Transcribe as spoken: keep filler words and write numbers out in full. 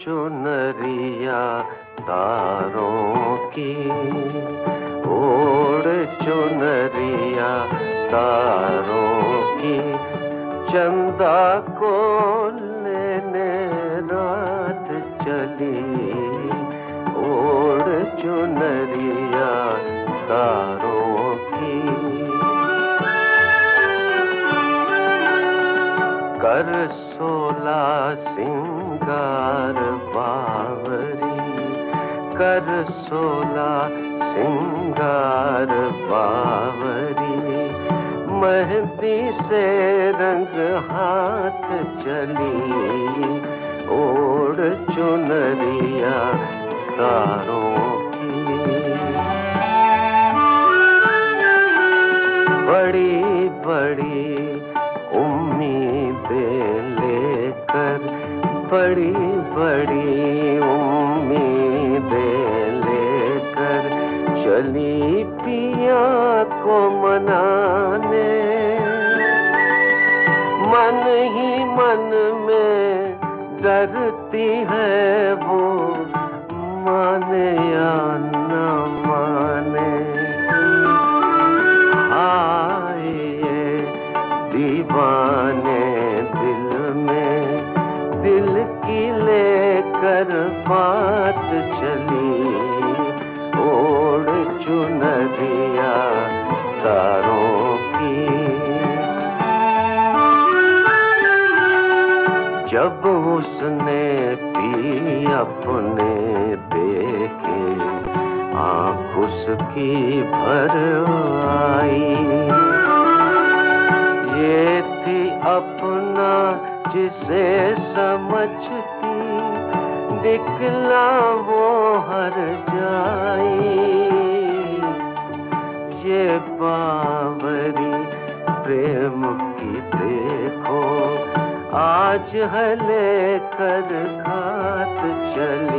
चुनरिया तारों की, ओढ़ चुनरिया तारों की, चंदा को लेने रात चली, ओढ़ चुनरिया तारों की। कर सोला सिंगार बावरी, कर सोला सिंगार बावरी, मेहंदी से रंग हाथ चली, ओढ़ चुनरिया तारों की। बड़ी बड़ी उम्मीदें लेकर, बड़ी बड़ी उम्मीदें लेकर चली पिया को मनाने, मन ही मन में डरती है वो, माने या न माने। हाय ये दीवाने दिल में, दिल की लेकर बात चली, ओढ़ चुनरिया तारों की। जब उसने पी अपने देखे, आँख उसकी भर आई, ये थी अपना जिसे समझती, दिखला वो हर जाई। ये बावरी प्रेम की देखो, आज है लेकर घात चली।